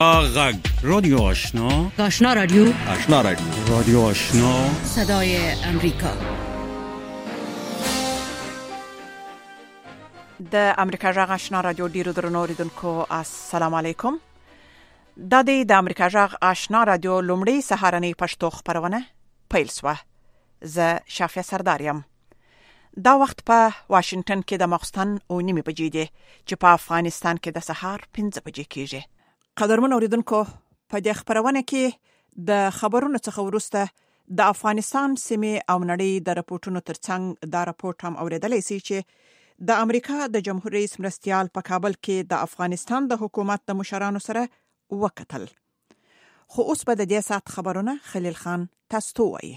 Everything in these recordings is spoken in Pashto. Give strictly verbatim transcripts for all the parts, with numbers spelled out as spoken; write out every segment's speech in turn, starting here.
غږ رادیو آشنا آشنا رادیو آشنا رادیو رادیو آشنا صدای امریکا. د امریکا غږ آشنا رادیو ډیرو درنو اوریدونکو السلام علیکم. د دې د امریکا غږ آشنا رادیو لومړی سهارنۍ پښتو خبرونه پیل شوه. زه شافیا سردارم. دا وخت په واشنگټن کې د ماخستن او نیمه بجې دی چې په افغانستان کې د سهار پنځه بجې کېږي. قدرمن اوریدونکو، په دې خبرونه کې د خبرونو څخه وروسته د افغانستان سیمې او نړۍ د راپورټونو ترڅنګ دا راپورټ هم اوریدلای شي چې د امریکا د جمهور رئیس مرستیال په کابل کې د افغانستان د حکومت د مشرانو سره وکتل. خو اوس په دې سات خبرونه خلیل خان تاسو ته وایي.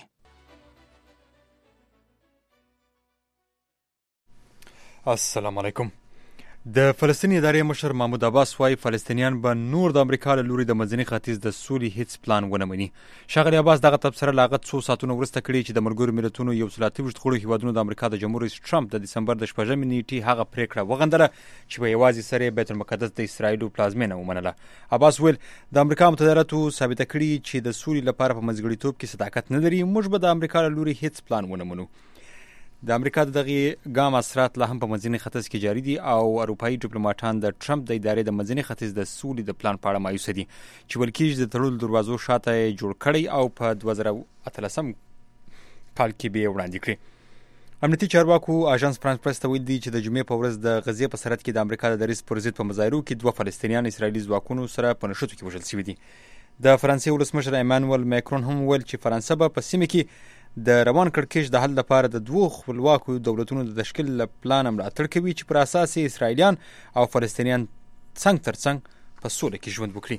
السلام علیکم. د فلسطیني ادارې مشر محمود عباس وايي فلسطینیان به نور د امریکا له لوري د منځني ختیځ د سولې هیڅ پلان ونه مني. ښاغلی عباس دغه تبصره لاغت څو ساعتونه وروسته کړې چې د ملګرو ملتونو یو سل اته ویشت غړو هیوادونو د امریکا د جمهور رئیس ټرمپ د دسمبر د شپږمې نیټې هغه پریکړه وغندله چې په یوازې سره بیت المقدس د اسرایلو پلازمینه ومنله. عباس ویل د امریکا متحده ایالاتو ثابته کړي چې د سولې لپاره په منځګړیتوب کې صداقت نه لري. موږ به د امریکا له لوري هیڅ پلان ونه منو. د امریکا د دغه ګام اثرات لا هم په منځني ختیځ کې جاری دي او اروپایي ډیپلوماټان د ټرمپ د ادارې د منځني ختیځ د سولې د پلان په اړه مایوسه دي چې ولکې د تړلو دروازو شاته جوړ کړي او په دوه زره اتلسم کال کې به وړاندې کړي. امنیتي چارواکو اژانس فرانس پریس ته ویلي دي چې د جمعې په ورځ د غزې په سرحد کې د امریکا د دریځ پر ضد په مظاهرو کې دوه فلسطینیان اسرایلي ځواکونو سره په نښتو کې وژل شوي دي. د فرانسې ولسمشر ایمانوئل ماکرون هم ویل چې فرانسه به په سیمه کې د روان کړکېچ د حل لپاره د دوه خپلواکو دولتونو د تشکیل پلان ملاتړ کوي چې پر اساس یې اسرایلیان او فلسطینیان څنګ تر څنګ په سوله کې ژوند وکړي.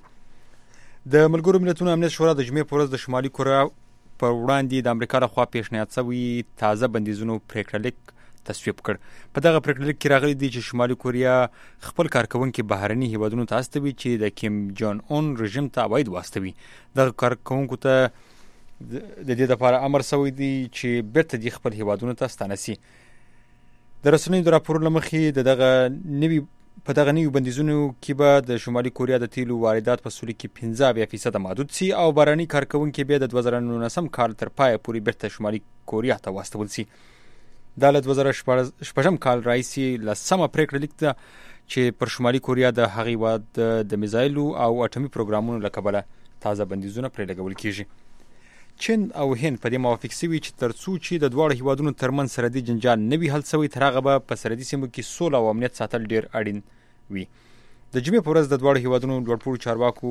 د ملګرو ملتونو امنیت شورا د جمعې په ورځ د شمالي کوریا پر وړاندې د امریکا لخوا پیشنهاد شوي تازه بندیزونو پریکړه لیک تصویب کړ. په دغه پریکړه لیک کې راغلي دي چې شمالي کوریا خپل کارکونکي بهرني هیوادونو ته استوي چې د کیم جون اون رژیم ته عواید واستوي. دغه کارکونکو ته د دې لپاره امر شوی دی چې بیرته د خپل هیوادونو ته ستانه شي. د رسنیو د راپورونو مخې د دغه نوي په دغه نوي بندیزونو کې به د شمالي کوریا د تیلو واردات په سولې کې پنځه اویا فیصده محدود شي او بهرني کارکونکي به د دوه زره نولسم کال تر پایه پورې بیرته شمالي کوریا ته واستول شي. دا له دوه زره شپږم کال راهیسې لسمه پریکړه لیک ده چې پر شمالي کوریا د هغې هیواد د میزایلو او اټومي پروګرامونو له کبله تازه بندیزونه پرې لګول کېږي. چین او هند په دې موافق شوي چې تر څو چې د دواړو هیوادونو ترمنځ سرحدي جنجال نه وي حل شوی تر هغه به په سرحدي سیمو کې سوله او امنیت ساتل ډېر اړین وي. د جمعې په ورځ د دواړو هیوادونو لوړپوړو چارواکو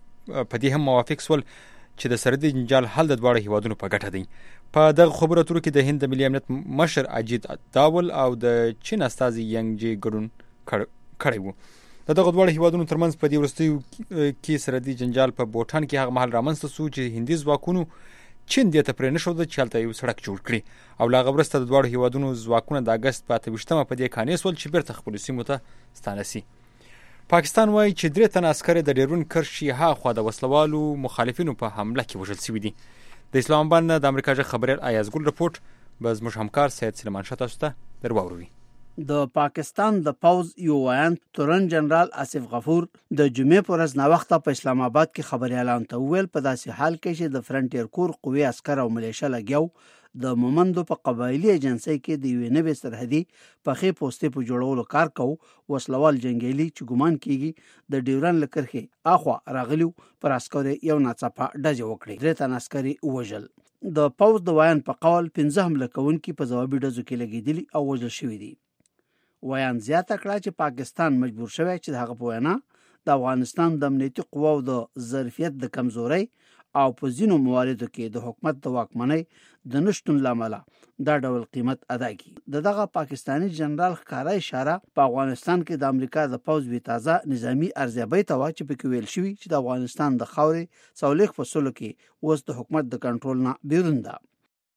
په دې هم موافق شول چې د سرحدي جنجال حل د دواړو هیوادونو په ګټه دی. په دغه خبرو اترو کې د هند د ملي امنیت مشر اجیت داول او د چین استازي ینګ جی ګډون کړی وو. د دغه دواړو هیوادونو ترمنځ په دې وروستیو کې سرحدي جنجال په بوټان کې هغه مهال رامنځته شو چې هندي ځواکونو چین دې ته پرې نښوده چې هلته یو سړک جوړ کړي او له هغه وروسته د دواړو هیوادونو ځواکونه د اګست په اته ویشتمه په دې قانع شول چې بیرته خپلو سیمو ته ستانه شي. پاکستان وایي چې درې تنه عسکر د ډیرون کرشي هاخوا د وسلوالو مخالفینو په حمله کې وژل شوي دي. د اسلام آباد نه د امریکا غږ خبريال ایاز ګل رپورټ به زموږ همکار سید سلیمان شاه تاسو ته درواوروي. د پاکستان د پوز یو وایي تورن جنرال آصف غفور د جمعې پر ورځ نا وخته په اسلام آباد کې خبريالان ته ویل په داسې حال کې چې د فرنټیر کور قوی عسكر او ملیشه لګیاو د مومندو په قبایلی ایجنسی کې د یو نوې سرحدي پخې پوسټې په جوړولو کار کوي. وسلوال جنگیالي چې ګمان کیږي د ډیورن لکرخه اخوا راغلیو پر عسكر یو ناڅاپه ډزې وکړي. درې تن عسکر وژل. د پوز د وایان په قول پنځه حمله کوونکي په ځوابي ډزو کې لګیدلي او وژل شوي دي. وایان زیاته کړه چې پاکستان مجبور شوی چې هغه په وینا د افغانستان د امنیتي قواو د ظرفیت د کمزوري او په ځینو مواردو کې د حکومت د واکمنۍ د نشټون لامل دا ډول قیمت ادا کړي. د دغه پاکستانی جنرال ښکارا اشاره په افغانستان کې د امریکا د پوز وی تازه نظامی ارزیابي ته واچ په کې ویل شوی چې د افغانستان د خاورې څولېخ فصلو کې اوس د حکومت د کنټرول نه بیرون ده.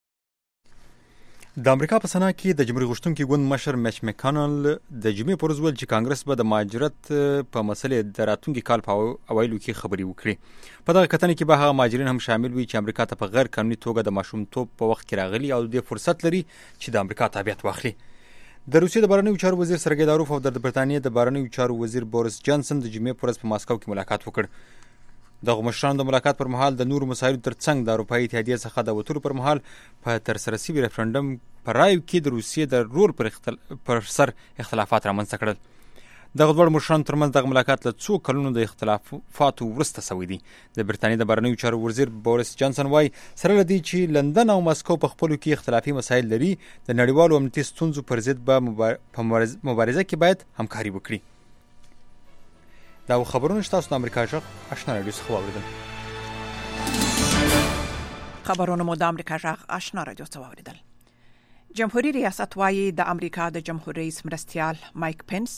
د امریکا په سنا کې د جمهوریت غوښتونکي ګوند مشر میچ مکانل د جمعې پر ورځ ویل چې کانګرس به د مهاجرت په مسلې د راتلونکي کال په اوایلو کې خبرې وکړي. په دغه کتنې کې به هغه مهاجرین هم شامل وي چې امریکا ته په غیر قانوني توګه د ماشومتوب په وخت کې راغلي او د فرصت لري چې د امریکا تابعیت واخلي. د روسیې د بهرنیو چارو وزیر سرګی لاروف او د برتانیې د بهرنیو چارو وزیر بوریس جانسن د جمعې پر ورځ په ماسکو کې ملاقات وکړ. دغه مشرانو د ملاقات پر مهال د نورو مسایلو ترڅنګ د اروپایي اتحادیې څخه د وتلو پر مهال په ترسره شوي ریفرنډم په رایو کې د روسیې د رول پر, اختل... پر سر اختلافات رامنځته کړل. دغه دوړ مشرانو ترمنځ دغه ملاقات له څو کلونو د اختلافاتو وروسته شوی دی. د برتانیې د بهرنیو چارو وزیر بوریس جانسن وایي سره له دې چې لندن او مسکو په خپلو کې اختلافي مسایل لري، د نړیوالو امنیتي ستونزو پر ضد به په مبارزه کې باید همکاري وکړي. دا خبرونه تاسو د امریکا غږ آشنا رادیو څخه واوریدل. خبرونه مو د امریکا غږ آشنا رادیو څخه واوریدل. جمهوریت ریاست وايي د امریکا د جمهور رئیس مرستیال مایک پنس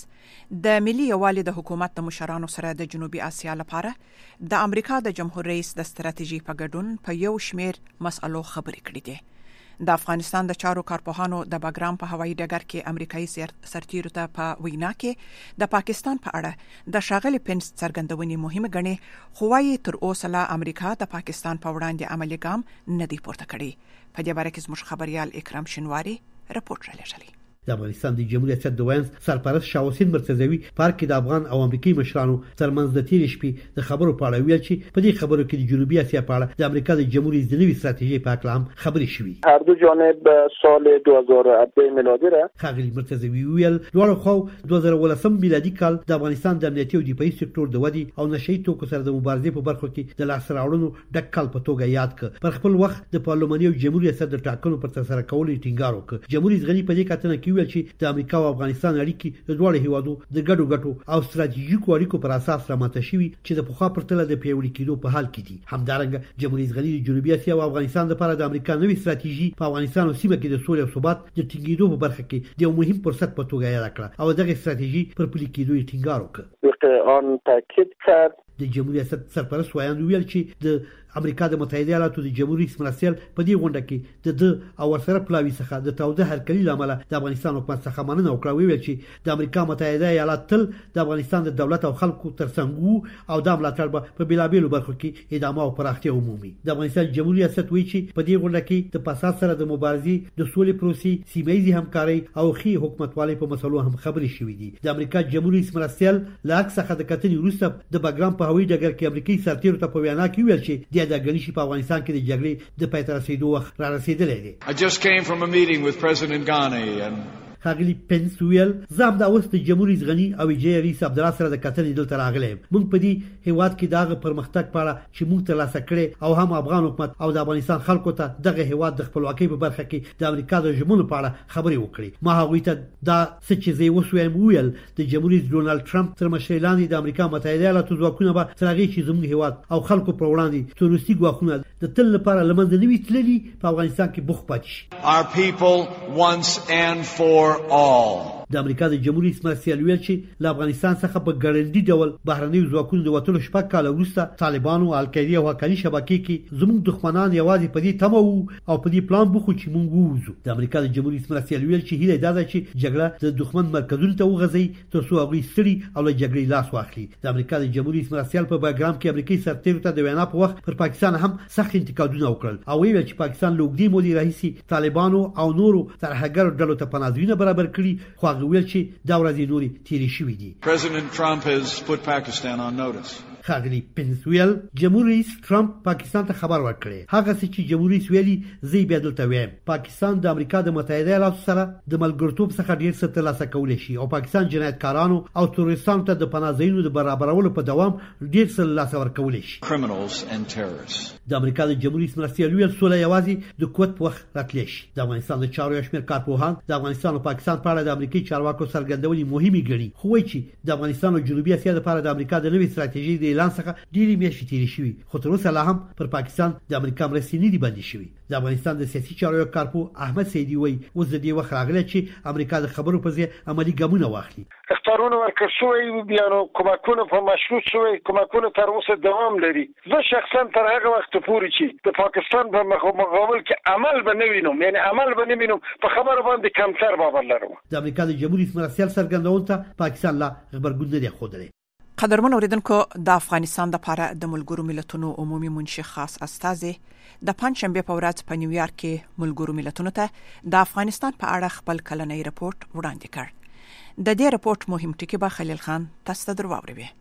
د ملي یووالي د حکومت د مشرانو سره د جنوبي اسیا لپاره د امریکا د جمهور رئیس د ستراتیژي په ګډون په یو شمیر مسألو خبرې کړې دي. د افغانستان د چارو کارپوهانو د باګرام په هوایي ډګر کې امریکایي سرتیرو ته په وینا کې د پاکستان په اړه د ښاغلي پنس څرګندونې مهمه ګڼي، خو وايي تر اوسه لا امریکا د پاکستان په وړاندې عملي ګام نه دی پورته کړی. په دې باره کې زموږ خبريال اکرام شنواری رپورټ رالیږلی. د افغانستان د جمهوریت ریاست د وینز سرپرست شاه حسین مرتضوی پارک د افغان او امریکایي مشرانو ترمنځ د تیر شپې د خبرو په اړه ویل چې په دې خبرو کې د جنوبي اسیا په اړه د امریکا د جمهوریت د نوي ستراتیژي په اړه هم خبرې شوې. هر دو جانب سال دو هزار و هفده میلادی را ښاغلي مرتضوی ویل دواړو خو دوه زره ولسم میلادي کال د افغانستان د امنیتي او دفاعي سکتور د ودی او نشئی توکو سره د مبارزې په برخو کې د لاس راوړنو ډک کال په توګه یاد کړ. پر خپل وخت د پارلماني او جمهوریت ریاست د ټاکنو پر ترسره کولو ټینګار وکړ. جمهوریت غني په دې کتنه کې ویل چې د امریکا او افغانستان اړیکې د دوه هیوادو د ګډو ګټو او ستراتیژیکو اړیکو پر اساس رامنځته شوي چې د پخوا پرتله د پیوړي کېدو په حال کې دي. همدارنګه جمهوریت غني د جنوبي اسیا او افغانستان لپاره د امریکا نوې ستراتیژي په افغانستان او سیمه کې د سولې او ثبات د ټینګېدو په برخه کې د یو مهم فرصت په توګه یاد کړه او دغه ستراتیژي پر پلي کېدو یې ټینګار وکړ. آن تاکید کرد د جمهوریت ریاست سرپرست وایي ویل چې د امریکا د متحده ایالاتو د جمهور رئیس مرستیال په دې غونډه کې د د او ورسره پلاوي څخه د توده هرکلي لامل د افغانستان حکومت څخه مننه وکړه. ویل چې د امریکا متحده ایالات تل د افغانستان د دولت او خلکو ترڅنګ او د ملاتړ په بیلابېلو برخو کې ادامه او پراختیا عمومي. د افغانستان جمهوریت ریاست وایي چې په دې غونډه کې د فساد سره د مبارزې د سولې پروسې سیمه‌یزې همکاري او خي حکومتوالي په مسلو هم خبرې شوې دي. د امریکا جمهور رئیس مرستیال لاک څخه د کتنې وروسته د باګرام په هوایي ډګر کې امریکایي سرتیرو ته په وینا کې ویل چې د ادګنی شي په افغانستان کې د جګړې د پای ته رسیدو وخت را رسیدلی دی. I just came from a meeting with President Ghani and ښاغلي پنس ویل زه هم دا اوس د جمهوریت غني او ویجی رئیس عبدالله سره د کتنې دلته راغلی یم. موږ په دې هیواد کې دغه پرمختګ په اړه چې موږ ترلاسه کړی او هم افغان حکومت او د افغانستان خلکو ته دغه هیواد د خپلواکۍ په برخه کې د امریکا د ژمنو په اړه خبرې وکړي. ما هغوی ته دا څه چې زه اوس وایم ویل د جمهوریت ډونالد ټرمپ تر مشرۍ لاندې د امریکا متحده ایالاتو ځواکونه به تر هغې چې زموږ هیواد او خلکو پر وړاندې تروریستي ګواښونه د تل لپاره له منځه نه وي تللي په افغانستان کې بوخت پاتې شي. our people once and for all. د امریکا د جمهوریت رئیس مرستیال ویل چې له افغانستان څخه په ګړندي ډول بهرنیو ځواکونو د وتلو شپږ کاله وروسته طالبانو او القاعده او حقاني شبکې کې زموږ دښمنان یوازې په دې تمه وو او په دې پلان بوخو چې موږ ووځو. د امریکا د جمهوریت رئیس مرستیال ویل چې هیله دا ده چې جګړه د دښمن مرکزونو ته وغځي تر څو هغوی ستړي او له جګړې لاس واخلي. د امریکا د جمهوریت رئیس مرستیال په باګرام کې امریکایي سرتیرو ته د وینا په وخت پر پاکستان هم سخت انتقادونه وکړل او ویل چې پاکستان له اوږدې مودې راهیسې طالبانو او نورو ترهګرو ډلو ته پناهځایونه برابر کړي، خو هغه ویل چې دا ورځې نورې تیرې شوې دي. President Trump has put Pakistan on notice. ښاغلي پنس ویل جمهور رئیس ټرمپ پاکستان ته خبر ورکړي. هغه څه چې جمهور رئیس ویلي زه بیا دلته وایم. پاکستان د امریکا د متحده ایالاتو سره د ملګرتوب څخه ډیر څه ترلاسه کولی شي او پاکستان جنایتکارانو او تروریستانو ته د پناه ځایونو د برابرولو په دوام ډیر څه ترلاسه ورکولی شي. Criminals and terrorists. د امریکا د جمهور رئیس مرستیال ویل سوله یوازې د قوت په وخت راتلی شي. د افغانستان د چارو یو شمېر کارپوهان د افغانستان او پاکستان په اړه د امریکایي چارواکو څرګندونې مهمې ګڼي، خو وایي چې د افغانستان او جنوبي اسیا لپاره د امریکا د نوې ستراتیژۍ د اعلان څخه ډېرې میاشتې تېرې شوي، خو تر اوسه لا هم پر پاکستان د امریکا مرستې نه دي بندې شوي. د افغانستان د سیاسي چارو یو کارپو احمد سیدي وایي اوس د دې وخت راغلی چې امریکا د خبرو په ځای عملي ګامونه واخلي. اختارونه ورکړل شوي بیا نو کومکونه په مشروط شوي، کومکونه تر اوسه دوام لري. زه شخصا تر هغه وخت پورې چې د پاکستان په مقابل کې عمل به نه وینم، یعنی عمل به نه وینم، په خبره باندې کمتر باور لرم. د امریکا د جمهور رئیس مرستیال څرګندونو ته پاکستان لا غبرګون نه دی ښودلی. قدرمن اوریدونکو، د افغانستان لپاره د ملګرو ملتونو عمومي منشي خاص استازي د پنځشنبه په ورځ په نیویارک کې ملګرو ملتونو ته د افغانستان په اړه خپل کلنۍ رپورت وړاندې کړ. د دې رپورت مهم ټکی به خلیل خان تاسو ته درواوروي.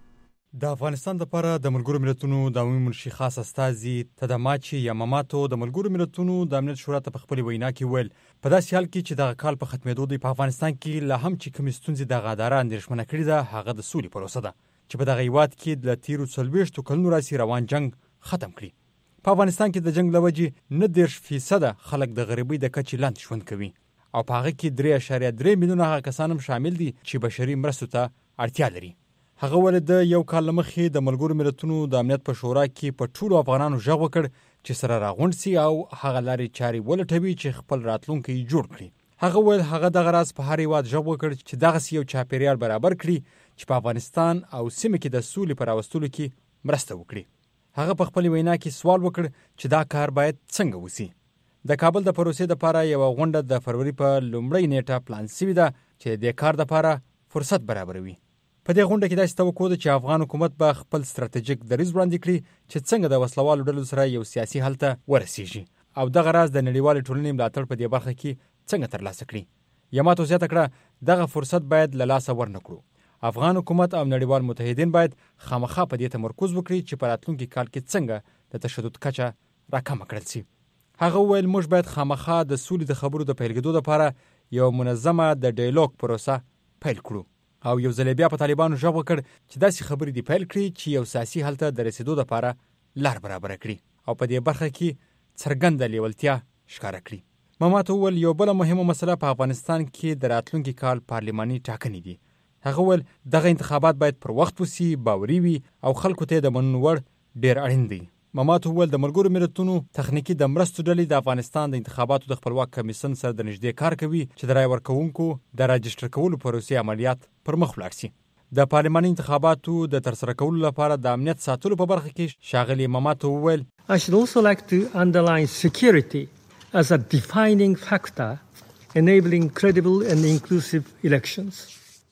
د افغانستان لپاره د ملګرو ملتونو د عمومي منشي خاص استازي تداماچی یاماماتو د ملګرو ملتونو د امنیت شورا ته په خپل وینا کې ویل په داسې حال کې چې د کال په ختمېدو دی په افغانستان کې لا هم چې کومې ستونزې د غاداره اندېښمنه کړې ده هغه د سولې پروسه ده چې په دغه هیواد کې د تیرو څلوېښتو کلونو راهیسې روان جنگ ختم کړي. په افغانستان کې د جنگ له وجې نه دېرش فیصده خلک د غریبۍ د کچې لاندې ژوند کوي او په هغه کې درې اعشاریه درې میلیونه هغه کسان هم شامل دي چې بشري مرستو ته اړتیا لري. هغه ولې د یو کال مخکې د ملګرو ملتونو د امنیت په شورا کې په ټولو افغانانو غږ وکړ چې سره راغونډ سي او هغه لارې چارې ولټوي چې خپل راتلونکی جوړ کړي. هغه ویل هغه دغه راز په هر هیواد غږ وکړ چې دغسې یو چاپیریال برابر کړي چې په افغانستان او سیمه کې د سولې په راوستلو کې مرسته وکړي. هغه په خپل وینا کې سوال وکړ چې دا کار باید څنګه وسی. د کابل د پروسې لپاره یو غونډه د فروری په لومړۍ نیټه پلان شوې ده چې د کار لپاره فرصت برابروي. په دې غونډه کې داسې توقع ده چې افغان حکومت به خپل ستراتیژیک دریځ وړاندې کړي چې څنګه د وسلوالو ډلو سره یو سیاسي حل ته ورسیږي او دغه راز د نړیوالې ټولنې ملاتړ په دې برخه کې څنګه ترلاسه کړي. یاماتو زیاته کړه دغه فرصت باید له لاسه ورنکړو. افغان حکومت او نړیوال متحدین باید خامخا په دې تمرکز وکړي چې په راتلونکي کال کې څنګه د تشدد کچه راکمه کړل شي. هغه ویل موږ باید خامخا د سولې د خبرو د پیل کېدو لپاره یو منظمه د ډایالوګ پروسه پیل کړو او یو ځل بیا په طالبانو غږ وکړ چې داسې خبرې دې پیل کړي چې یو سیاسي حل ته د رسیدو لپاره لار برابره کړي او په دې برخه کې څرګنده لیوالتیا ښکاره کړي. ماماتو ویل یو بله مهمه مسله په افغانستان کې د راتلونکي کال پارلماني ټاکنې دي. هغه ویل دغه انتخابات باید پر وخت وسی، باوري وي او خلکو ته د منلو وړ ډېر اړین دی. ماماتو ویل د ملګرو ملتونو تخنیکی د مرستو ډلې د افغانستان د انتخاباتو د خپلواک کمیسیون سره د نږدې کار کوي چې د رای ورکوونکو د راجستر کولو پروسې عملیات پر مخ ولاړ شي. د پارلماني انتخاباتو د ترسره کولو لپاره د امنیت ساتلو په برخه کې ښاغلي ماماتو ویل I should also like to underline security as a defining factor enabling credible and inclusive elections.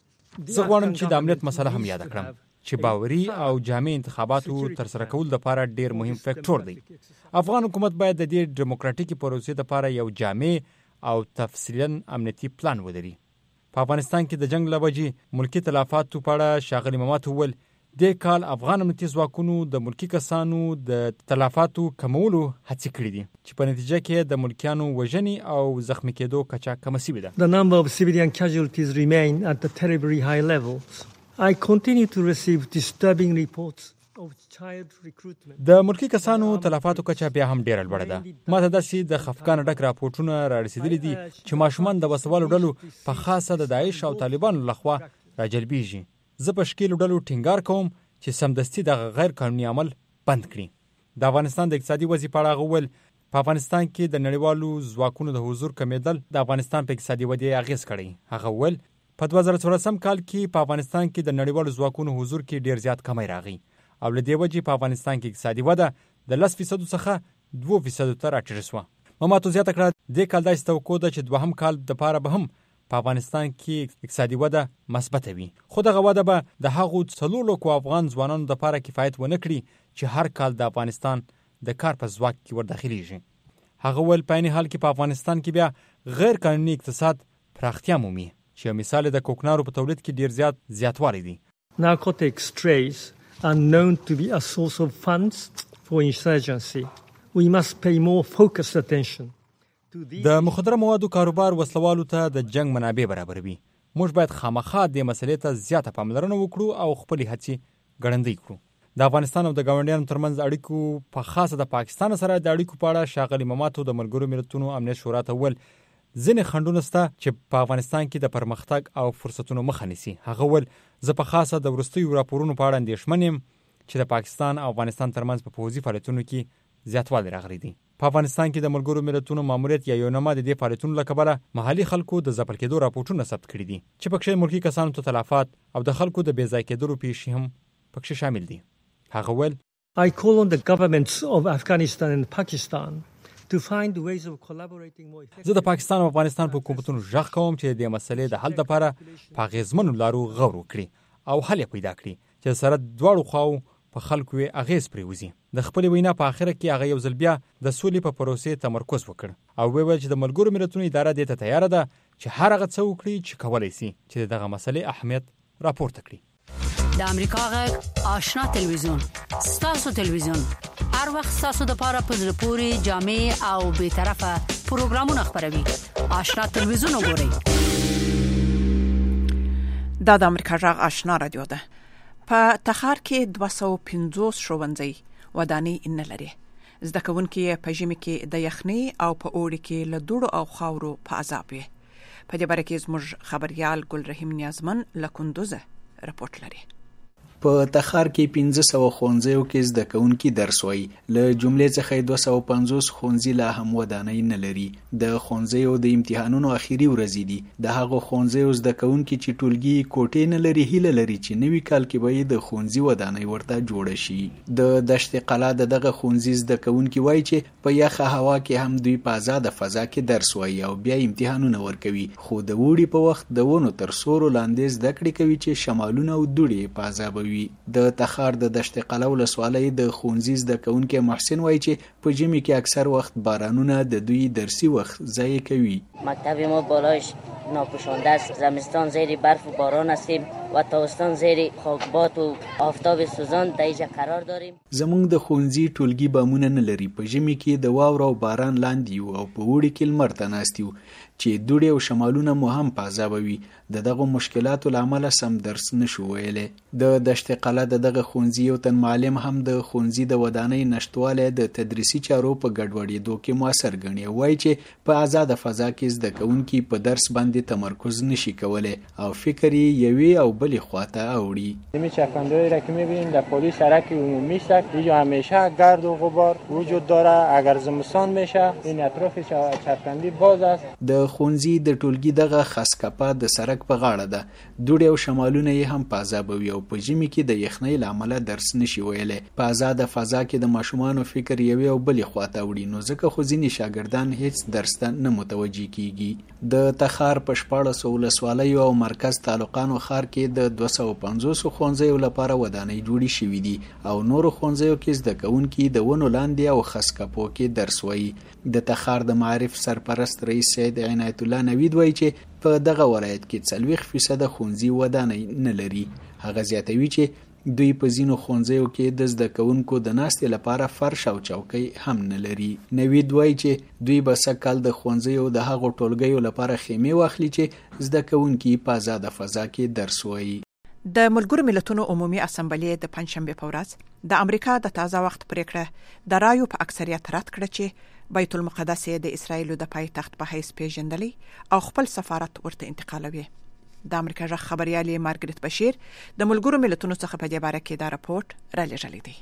زه غواړم چې د امنیت مسله هم یاد کړم چې باوري او جامع انتخاباتو ترسره کول لپاره ډیر مهم فاکټور دی. افغان حکومت باید د دې دیموکراتیکي پروسې لپاره یو جامع او تفصیلا امنیتي پلان ولري. په افغانستان کې د جنگ له وجې ملکی تلفاتو په اړه ښاغلي ماماتو ویل د کال افغان امنیتي ځواکونو د ملکی کسانو د تلفاتو کمولو هڅې کړې دي چې په نتیجه کې د ملکیانو وژنې او زخمی کېدو کچه کمه شوې ده. The number of civilian casualties remain at a terribly high levels. I continue to receive disturbing reports of child recruitment. د ملکی کسانو تلفاتو کچه بیا هم ډیره لوړه ده. ما ته داسې د خفګان ډک راپورټونه رارسېدلي دي چې ماشومان د وسوالو ډلو په خاصه د داعش او طالبانو لخوا راجلبیږي. زه په ښکیلو ډلو ټینګار کوم چې سمدستي دغه غیر قانوني عمل بند کړي. د افغانستان د اقتصادي وضعیت په اړه غوول په افغانستان کې د نړیوالو ځواکونو د حضور کمیدل د افغانستان په اقتصادي ودې اغیز کړی. هغه ویل په دوه زره څوارلسم کال کې په افغانستان کې د نړیوالو ځواکونو حضور کې ډیر زیات کمی راغی او له دې وجې په افغانستان کې اقتصادي وده د لس فیصدو څخه دوه فیصدو ته راټیټه شوه. ماماتو زیاته کړه دې کال داسې توقع ده چې دوهم کال دپاره به هم په افغانستان کې اقتصادي وده مثبته وي، خو دغه وده به د هغو څلور لکو افغان ځوانانو دپاره کفایت ونه کړي چې هر کال د افغانستان د کار په ځواک کې ورداخلیږي. هغه ویل په عین حال کې په افغانستان کې بیا غیر قانوني اقتصاد پراختیا مومي چې مثال د کوکنارو په تولید کې ډیر زیات زیاتوالی دی. Narcotics trades are known to be a source of funds for insurgency. We must pay more focused attention to these. د مخدره موادو کاروبار وسلوالو ته د جنگ منابع برابروي. موږ باید خامخا د مسلې ته زیاته پاملرنه وکړو او خپلې هڅې ګړندۍ کړو. د افغانستان او د ګاونډیانو ترمنځ اړیکو په خاصه د پاکستان سره د اړیکو په اړه ښاغلي ماماتو د ملګرو ملتونو امنیت شورا ته ویل ځینې خنډونه شته چې په افغانستان کې د پرمختګ او فرصتونو مخه نیسي. هغه ویل زه په خاصه د وروستیو راپورونو په اړه اندېښمن یم چې د پاکستان او افغانستان ترمنځ په پوځي فعالیتونو کې زیاتوالی راغلی دی. په افغانستان کې د ملګرو ملتونو ماموریت یا یونما د دې فعالیتونو له کبله محلي خلکو د ځپل کېدو راپورټونه ثبت کړي دي چې پکښې ملکي کسانو ته تلفات او د خلکو د بې ځای کېدلو پیښې هم پکښې شامل دي. هغه ویل I call on the governments of Afghanistan and Pakistan to find ways of collaborating more effectively. زه د پاکستان او افغانستان په حکومتونو غږ کوم چې د دې مسلې د حل لپاره په اغیزمنو لارو غور وکړي او حل یې پیدا کړي چې سره دواړو خواو په خلکو یې اغیز پرېوځي. د خپلې وینا په آخره کې هغه یو ځل بیا د سولې په پروسې تمرکز وکړ او وویل چې د ملګرو ملتونو اداره دې ته تیاره ده چې هر هغه څه وکړي چې کولی سي چې دغه مسلې اهمیت راپورته کړي. د امریکا غږ آشنا تلویزیون ستاسو تلویزیون هر وخت ستاسو د پاره په زړه پوري جامع او به طرفه پروګرامونه خبروي. آشنا تلویزیون وګورئ. دا د امریکا غږ آشنا رادیو ده. په تخار کې دوه سوه او پنځوس ښوونځي ودانۍ نه لري. زده کوونکي په ژمي کې د یخنۍ او په اوړي کې له دوړو او خاورو په عذاب وي. په دې باره کې زموږ خبريال ګل رحیم نیازمن له کندوزه راپورټ لري. په تخار کې پنځه سوه ښوونځیو کې زده کوونکي درس وایي. له جملې څخه دوه سوه او پنځوس ښوونځي لا هم ودانۍ نه لري. د ښوونځیو د امتحانونو اخیری ورځې دي. د هغو ښوونځیو زده کوونکي چې ټولګي کوټې نه لري هیله لري چې نوي کال کې به د ښوونځي ودانۍ ورته جوړه شي. د دشت قلعه د دغه ښوونځي زده کوونکي وایي چې په یخه هوا کې هم دوی په آزاده فضا کې درس وایي او بیا امتحانونه ورکوي. خو د اوړي په وخت د ونو تر سورو لاندې زده کړې کوي چې شمالونه او دوړې په عذاب وي. د تخار د دشت قلعه ولسوالۍ د ښوونځي زده کوونکی محسن وایي چې په ژمي کې اکثر وخت بارانونه د دوی درسي وخت ضایع کوي. مکتب ما بالایش ناپوشانده است. زمستان زیر برف و باران هستیم و تابستان زیر خاکبات و آفتاب سوزان در اینجا قرار داریم. زمونږ د ښوونځي ټولګي بامونه نه لري. په ژمي کې د واوره او باران لاندې یو او په اوړي کې لمر ته ناست یو چې دوړې او شمالونه مو هم په عذاب وي. د دغه مشکلاتو له امله سم درس نشو ویلی. د دشت قلعه د دغه ښوونځي یو تن معلم هم د ښوونځي د ودانۍ نشتوالی د تدریسي چارو په ګډوډېدو کې موثر ګڼي. وایي چې په آزاده فضا کې زده کوونکي په درس باندې تمرکز نشي کولی او فکر یې یوې او بلې خواته اوړي. این چرخنده‌ای را که می‌بینیم در پلی سرک عمومی است. اینجا همیشه گرد و غبار وجود داره. اگر زمستان میشه این اطراف چرخندی باز است. د ښوونځي د ټولګي دغه خسکپه د سرک په غاړه ده. دوړې او شمالونه یې هم په عذاب وي او په ژمي کې د یخنۍ له امله درس نشي ویلی. په آزاده فضا کې د ماشومانو فکر یوې او بلې خواته اوړي نو ځکه خو ځینې شاګردان هیڅ درس ته نه متوجه کیږي. د تخار په شپاړسو ولسوالیو او مرکز تعلقانو ښار کې د دوه سوه او پنځوس ښوونځیو لپاره ودانۍ جوړې شوي دي او نورو ښوونځیو کې زده کوونکي د ونو لاندې او خسکپو کې درس وایي. د تخار د معارف سرپرست رئیس سید عنایت الله نوید وایي چې په دغه ولایت کې څلوېښت فیصده ښوونځي ودانۍ نه لري. هغه زیاتوي چې دوی په ځینو ښوونځیو کې د زده کوونکو د ناستې لپاره فرش او چوکۍ هم نه لري. نوید وایي چې دوی به سږکال د ښوونځیو د هغو ټولګیو لپاره خیمې واخلي چې زده کوونکي په آزاده فضا کې درس وایي. د ملګرو ملتونو عمومي اسامبلې د پنځشنبه په ورځ د امریکا د تازه وخت پریکړه د رایو په اکثریت رد کړه چې بیت المقدس د اسرایل د پایتخت په حیث پیژندلی او خپل سفارت ورته انتقالوي. د امریکا ژغ خبريالي مارګریت بشیر د ملګرو ملتونو څخه په دې باره کې دا راپورټ را لېږلی دی.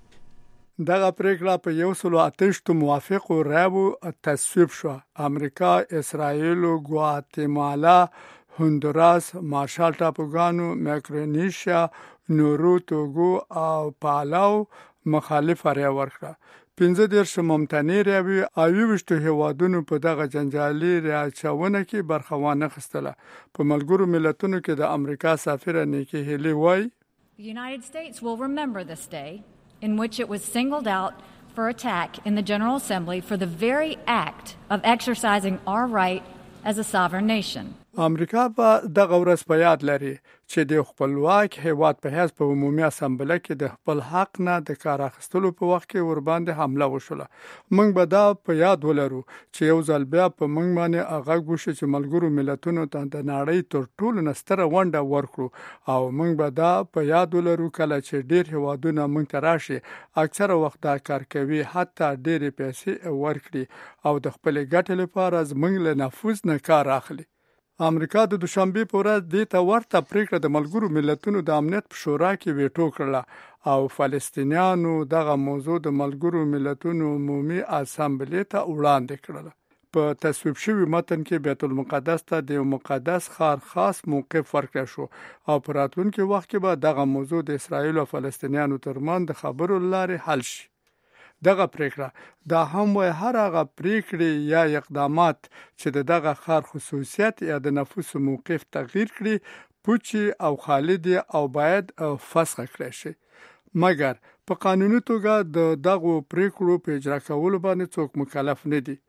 دغه پریکړه په یو سل او اته موافقو رایو تصویب شو. امریکا، اسرایل، ګواتیمالا، هندوراس، مارشال ټاپوګانو، مایکرونیشیا، نورو، توګو او پالاو مخالف رایه ورکړه. پنځه دېرش ممتنع رایې او یوویشتو هیوادونو په دغه جنجالي ریاچونه کې برخه وانه خستله. په ملګرو ملتونو کې د امریکا سفیره نیکی هیلی وایي The United States will remember this day in which it was singled out for attack in the General Assembly for the very act of exercising our right as a sovereign nation. امریکا په دغه ورځ په یاد لري چې د خپلواک هیواد په حیث په عمومي اسامبله کې د خپل حق نه د کار اخیستلو په وخت کې ور باندې حمله وشوله. موږ به دا په یاد ولرو چې یو ځل بیا په موږ باندې هغه غوښه چې ملګرو ملتونو ته د نړۍ تر ټولو نستره ونډه ورکړو او موږ به دا په یاد ولرو کله چې ډیر هیوادونه موږ ته راشي اکثره وخت دا کار کوي حتی ډېرې پیسې ورکړي او د خپل ګټې لپاره زموږ له نفوذ نه کار اخلي. امریکا د دوشنبه په ورځ د ته ورته پریکړه د ملګرو ملتونو د امنیت په شورا کې ویټو کړله او فلسطینیانو دغه موضوع د ملګرو ملتونو عمومي اسامبلې ته وړاندې کړله. په تصویب شوی متن کې بیت المقدس ته د مقدس ښار خاص موقف ورکړل شو او په راتلونکي وخت کې به دغه موضوع د اسرایل او فلسطینیانو ترمنځ د خبرو لارې حل شي. دغه پریکړه دا هم وای هر هغه پریکړې یا اقدامات چې دغه ښار خصوصیت یا د نفوس موقف تغییر کړي پوچی او خالد او باید فسخ کړي شي. مګر په قانوني توګه د دغه پریکړو په اجرا کولو باندې څوک مکلف نه دي.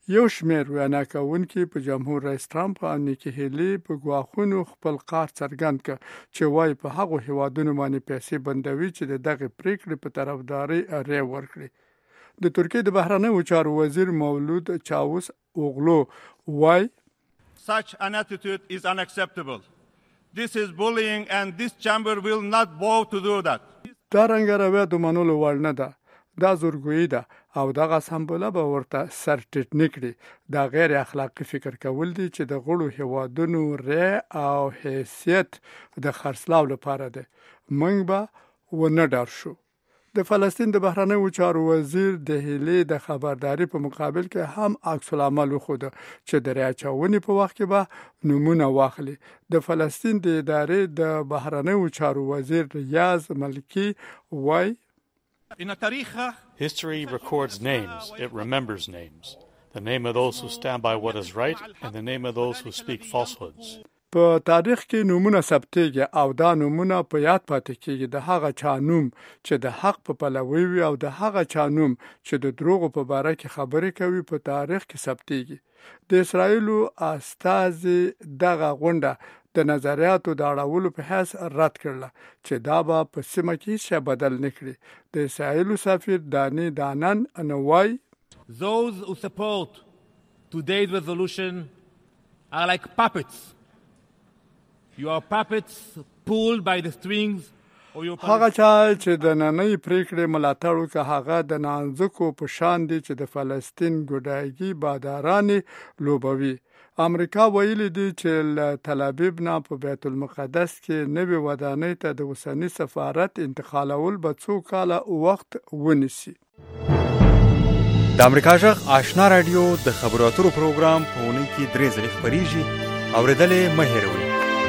یو شمېر وینا کوونکي په جمهور رئیس ترامپ او نیکی هیلی په ګواښونو خپل قهر څرګند کړ چې وایي په هغو هیوادونو باندې پیسې بندوي چې د دغې پریکړې په طرفداري رای ورکړي. د ترکیې د بهرنیو چارو وزیر مولود چاوس اوغلو وایي Such an attitude is unacceptable. This is bullying and this chamber will not bow to do that. دا رنګه رویه د منلو وړ نه ده. دا زورګویي ده او دغه سمبوله به ورته سر ټیټ نه کړي. دا غیر اخلاقي فکر کول دي چې د غړو هیوادونو رای او حیثیت د خرڅلاو لپاره ده. موږ به ونه ډار شو. د فلسطین د بهرنیو چارو وزیر د هیلی د خبرداري په مقابل کې هم عکس العمل وښوده چې د رای اچونې په وخت کې به نمونه واخلي. د فلسطین د ادارې د بهرنیو چارو وزیر ریاض ملکی وایي History records names, it remembers names. The name of those who stand by what is right and the name of those who speak falsehoods. په تاریخ کې نومونه ثبتېږي او دا نومونه په یاد پاتې کېږي. د هغه چا نوم چې د حق په پلوي وي او د هغه چا نوم چې د دروغو په باره کې خبرې کوي په تاریخ کې ثبتېږي. د اسرایلو استازي دغه غونډه د نظریاتو د اړولو په حیث رد کړله چې دا به په سیمه کې هیڅ بدل نه کړي. د اسرایلو سفیر دانی دانن انوای Those who support today's resolution are like puppets. You are puppets pulled by the strings of your هغه چا چې د نننۍ پریکړې ملاتړ وکړي هغه د نانځکو په شان دي چې د فلسطین ګوډایګي بادارانې لوبوي. امریکا ویلي دي چې له تل ابیب نه په بیت المقدس کې نوې ودانۍ ته د اوسني سفارت انتقالول به څو کاله وخت ونیسي. د امریکا جغ آشنا رادیو د خبرو اترو پروګرام په اونۍ کې درې ځلې خپریږي. اورېدلې مه هېروئ.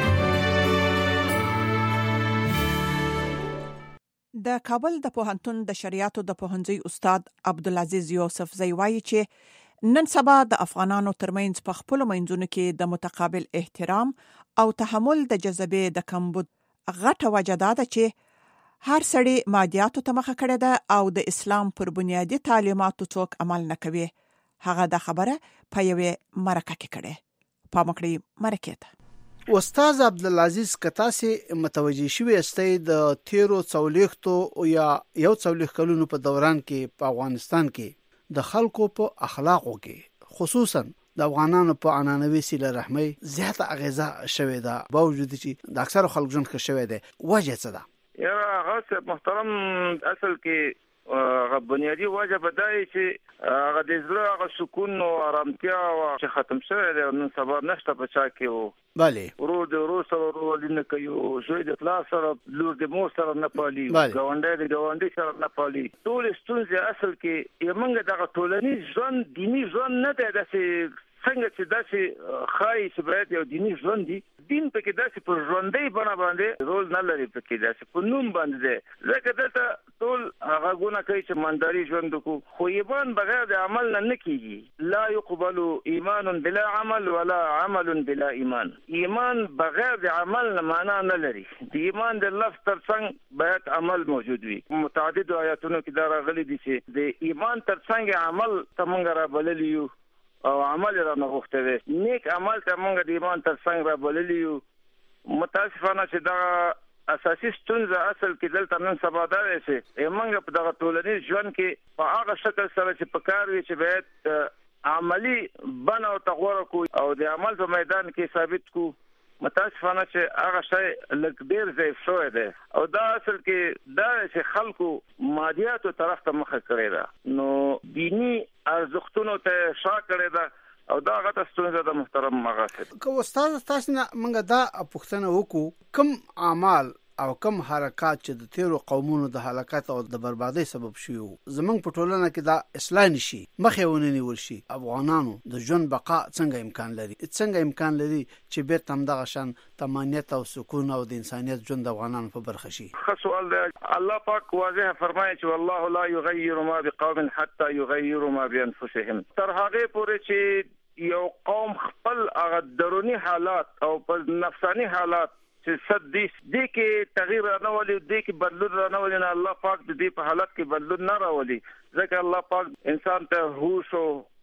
د کابل د پوهنتون د شریعتو د پوهنځي استاد عبدالعزیز یوسف زی وایي چې نن سبا د افغانانو ترمنځ په خپلو منځونو کې د متقابل احترام او تحمل د جذبې د کمبود غټه وجه دا ده چې هر سړی مادیاتو ته مخه کړې ده او د اسلام پر بنیادي تعلیماتو څوک عمل نه کوي. هغه د خبره په یوې مرکه کې کړې. پام وکړئ مرکه ته. استاد عبدالعزیز کتاسي متوجي شوی استای د تیرو څولېختو یا یو څولېخ کلونو په دوران کې په افغانستان کې د خلکو په اخلاقو کې خصوصا د افغانانو په عنعنوي سیله رحمي زیاته اغیزه شوې ده باوجود چې د اکثر خلکو ژوند ښه شوی دی. وجه څه ده؟ یا هغه محترم اصل کې هغه بنیادی وجه بدای چې هغه د زړه هغه سکون او آرامتیا او چې ختم شوی دی نن سبا نشته په چا کې وو. بله ورور د ورور سره ورول نه کوي او زوی د پلار سره لور د مور سره نه پالي ګاونډی د ګاونډي سره نه پالي. ټول ستونزې اصل کې یمنګ دغه ټولنیز ژوند دینی ژوند نه دی داسې څنګه چې داسې خای چې باید یو دینی ژوند دی دین پکې داسې پر ژوندۍ بڼه باندې رول نه لري پکې داسې په نوم باندې دی ځکه دلته ټول هغه ګونه کوي چې مانداري ژوند وکړو خو ایمان بغیر د عمل نه نه کېږي. لا يقبل ایمان بلا عمل ولا عمل بلا ایمان. ایمان بغیر د عمل نه معنا نه لري. د ایمان د لفظ ترڅنګ باید عمل موجود وي. متعدد آیاتونو کې دا راغلي دي چې د ایمان ترڅنګ عمل ته موږ رابللي یو او عمل را نه غوښته وي. نیک عمل ته موږ د ایمان ترڅنګ را بللی یو. متاسفانه چې دا اساسي ستونزه اصل کې دلته نن سبا دا وي چې موږ په دغه ټولنیز ژوند کې په هغه شکل سره چې په کار وي چې باید عملی بڼه ورته غوره کړو او د عمل په میدان کې ثابت کړو. متاسفانه چې هغه شی لږ ډېر ضعیف شوی دی او دا اصل کې دا چې خلکو مادیاتو طرف ته مخه کړې ده نو دینی ارزښتونو ته شا کړې ده او دا غته ستونزه د محترم مغاسب. که استاد تاسو نه موږ دا پوښتنه وکړو کوم اعمال او کوم حرکات چې د تیرو قومونو د هلاکت او د بربادۍ سبب شوي زمونږ په ټولنه کې دا اصلاح نشي مخې ونه نیول شي افغانانو د ژوند بقا څنګه امکان لري څنګه امکان لري چې بیرته همدغه شان طمانینت او سکون او د انسانیت ژوند د افغانانو په برخه شي؟ ښه سوال دی. الله پاک واضح فرمایي چې والله لا يغير ما بقوم حتى يغيروا ما بانفسهم. تر هغه پورې چې یو قوم خپل هغه درونی حالات او په نفسانی حالات چې صد دې دې کې تغییر نه ولي دې کې بدلون نه ولي نه الله پاک دې په حالت کې بدلون نه راولي ځکه الله پاک انسان ته هوش او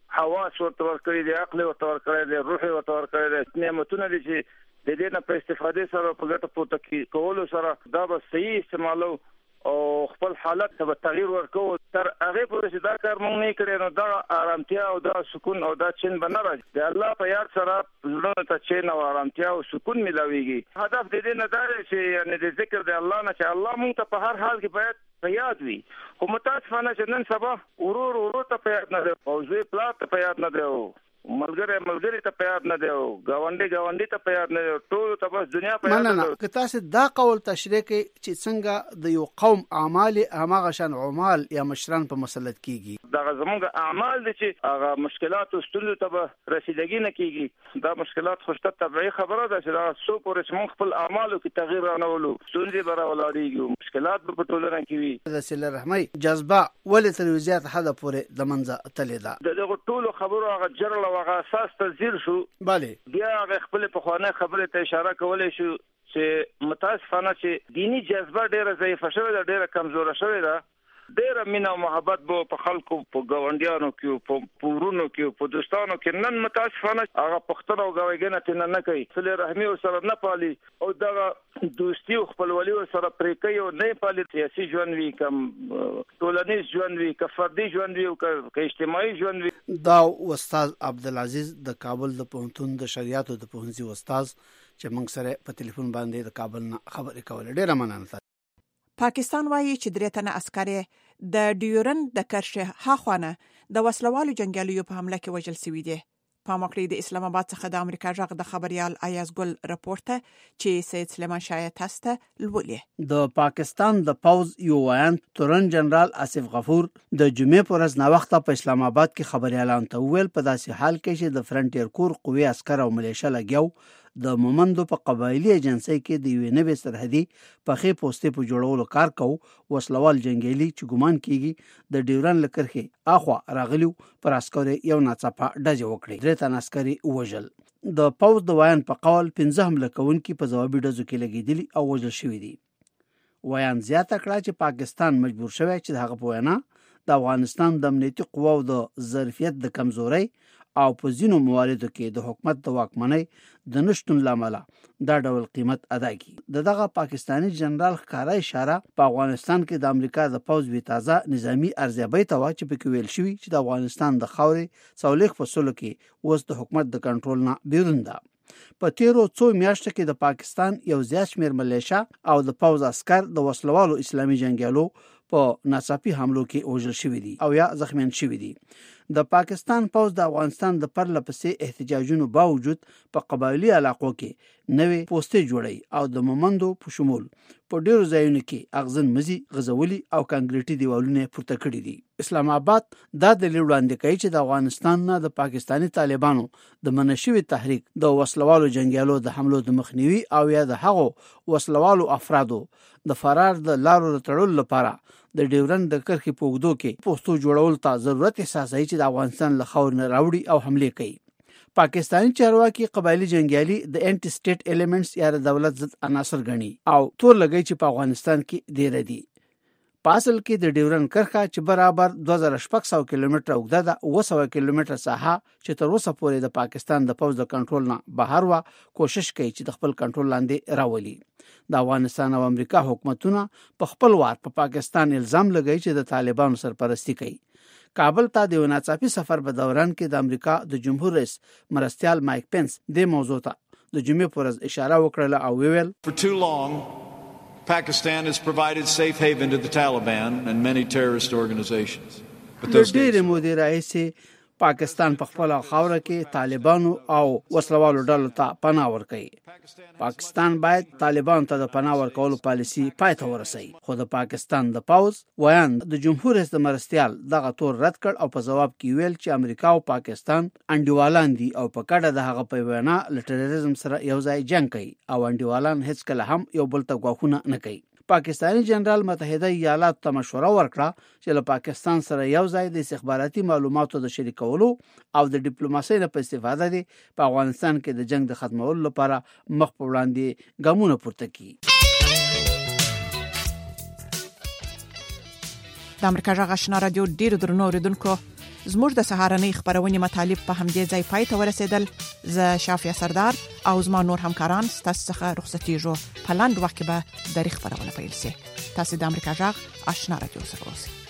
حواس ورته ورکړي دي، عقل ورته ورکړي دي، روح ورته ورکړي دي، نعمتونه دي چې د دې نه په استفادې سره په ګټه پورته کولو سره دا به صحیح استعمالو او خپل حالت ته تغییر ورکو. تر هغه پورې چې دا کار مونږ نه کړی نو دا آرامتیا او دا سکون او دا چین به نه راځي. د الله په یاد سره زړه ته چین او آرامتیا او سکون ملاويږي. هدف د دې نه دا دی چې یعنی د ذکر د الله نه چې الله مونږ ته په هر حال کې باید په یاد وي. خو متاسفانه چې نن سبا ورور ورور ته په یاد نه دی او زوی پلار ته په یاد نه دی او ملګری ملګری ته په یاد نه دی او گاونډي گاونډي ته په یاد نه دی، ټول ته بس دنیا په یاد نه دی. که تاسو دا قول تشریح کوي چې څنګه د یو قوم اعمال هغه شان عمال یا مشران په مسلط کیږي، دا زموږ اعمال دي چې هغه مشکلات او ستونزې ته به رسیدګي نه کیږي. دا مشکلات خو ست طبيعي خبره ده چې دا څو پورې موږ خپل اعمالو کې تغییر رانولو، ستونزې به راولاړېږي، مشکلات به په ټولنه کې وي. د صله رحمي جذبه ولې تر زیات حد پورې د منځه تللی ده. د دغه ټولو خبرو هغه جرل او هغه اساس تزیر شو. bale بیا هغه خپل په خوانه خبره ته اشاره کولای شو چې متاسفانه چې دینی جذبه ډیره ضعیفه شوې ده، ډیره کمزوره شوې ده. ډیره مینا او محبت به په خلکو په گاونډیانو کې په پورونو کې په دوستانو کې نن متاسفانه هغه پښتنو او گاویګنه تنه نه کوي، صله رحمي سره نه پالي او دا دوستي او خپلولي سره پرې کوي او نه پالي. سیاسي ژوند وی کم ټولنیز ژوند وی که فردي ژوند وی او که اجتماعي ژوند وی. دا استاد عبدالعزیز د کابل د پوهنتون د شریعت او د پوهنځي استاد چې موږ سره په ټلیفون باندې د کابل نه خبرې کولې، ډیره مننه. پاکستان وایي چې درې تنه عسکر د ډیورن د کرښې هاخوانه د وسلوالو جنگیالیو په حمله کې وژل شوي دي. پاموکړی د اسلام آباد څخه د امریکا ژغ د خبريال ایاز ګل راپورته چې سید سلیمان شاه تاسته لولي. د پاکستان د پوز یو وایان تورن جنرال آصف غفور د جمعې پر ورځ نا وخت په اسلام آباد کې خبريالان ته ویل په داسې حال کې چې د فرنټیر کور قوی عسكر او ملیشه لګیاو د مومندو په قبایلی ایجنسی کې د یو نوې سرحدي پخې پوسټې په جوړولو کار کوي. وسلوال جنگیالي چې ګمان کیږي د ډیورن لکرخه اخوا راغلیو پر عسکر یو ناڅاپه ډزې وکړي، درې تن عسکري وژل. د پوز د وایان په قول پنځه حمله کوونکي په ځوابي ډزو کې لګیدلي او وژل شوي دي. وایان زیاته کړه چې پاکستان مجبور شوی چې دغه په وینا د افغانستان د امنیتي قواو د ظرفیت د کمزوري او په ځینو مواردو کې د حکومت د واکمنۍ د نشټون لامل دا ډول قیمت ادا کی. د دغه پاکستانی جنرال ښکارا اشاره په افغانستان کې د امریکا د پوز وی تازه نظامی ارزیابي ته وا چې په ویل شوی چې د افغانستان د خاورې څولېخ فصلو کې اوس د حکومت د کنټرول نه بیرون ده. په تیرو څو میاشتو کې د پاکستان یو زیات شمیر ملیشه او د پوز عسكر د وسلوالو اسلامي جنگیالو په ناڅاپي حملو کې وژل شوي دي او یا زخمیان شوي دي. د پاکستان پوز د افغانستان د پرله پسې احتجاجونو باوجود په قبایلی علاقو کې نوې پوسټې جوړي او د مومندو په شمول په ډیرو ځایونو کې اغزن مزي غزولي او کانکریټي دیوالونه پورته کړي دي. اسلام آباد دا دلیل وړاندې کوي چې د افغانستان نه د پاکستانی طالبانو د منشوي تحریک د وسلوالو جنگیالو د حملو د مخنیوي او یا د هغو وسلوالو افرادو د فرار د لارو تړلو لپاره د ډیورن د کرخي پوګدو کې پوسټو جوړول ته ضرورت احساسوي چې د افغانستان له خاور نه راوړي او حمله کوي. پاکستانی چارواکي قبایلی جنگیالي د انټي سټیټ ایلیمنټس یا د دولت ضد عناصر غني او تور لګي چې په افغانستان کې ډیر دي. پاسل کې د ډیورن کرخه چې برابر دوه هزار شپږ سوه کیلومتره اوږده ده، اوه سوه کیلومتره ساحه چې تر اوسه پورې د پاکستان د پوز د کنټرول نه بهر وا کوشش کوي چې د خپل کنټرول لاندې راولي. د افغانستان او امریکا حکومتونه په خپل وار په پا پاکستان الزام لګوي چې د طالبانو سرپرستی کوي. کابل ته د ناڅاپي سفر په دوران کې د امریکا د جمهور رئیس مرستیال مایک پنس د موضوع ته د جمعې پر ورځ اشاره وکړه او ویل For too long Pakistan has provided safe haven to the Taliban and many terrorist organizations. But those ډېر مودې راهیسې پاکستان په خپل خاوره کې طالبانو او وسلوالو ډلو ته پناه ورکوي. پاکستان باید طالبان ته د پناه ورکولو پالیسي پای ته ورسوي. خو د پاکستان د پوز ویان د جمهور رئیس د مرستیال دغه تور رد کړ او په جواب کې ویل چې امریکا او پاکستان انډیوالان دي او په کډه د هغه په وینا ل ټیرریزم سره یو ځای جنگ کوي او انډیوالان هیڅ کله هم یو بل ته غواخونه نه کوي. پاکستانی جنرال متحده ایالاتو ته مشوره ورکړه چې له پاکستان سره یو ځای د استخباراتي معلوماتو د شریکولو او د ډیپلوماسۍ نه په استفاده دي په افغانستان کې د جنگ د ختمولو لپاره مخ په وړاندې ګامونه پورته کړي. د امریکا جغ آشنا رادیو ډیر درنو اوریدونکو زموږ د سهارنۍ خبرونه مطالب په همدې ځای پای ته ورسېدل. ز شافیا سردار او زما نور همکاران ستاسو څخه رخصتیږو. په لاند وخت کې به د خبرونه پیل شي. تاسو د امریکا جغ آشنا رادیو سره اوسئ.